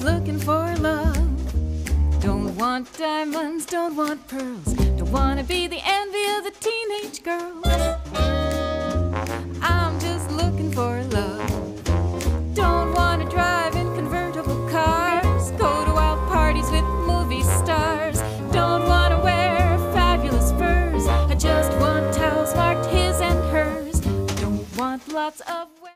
looking for love. Don't want diamonds, don't want pearls, don't wanna be the envy of the teenage girls. I'm just looking for love.